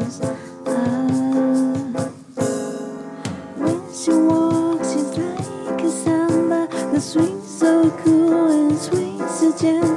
close. When she walks, she's like a samba, the swing so cool and swing so gentle.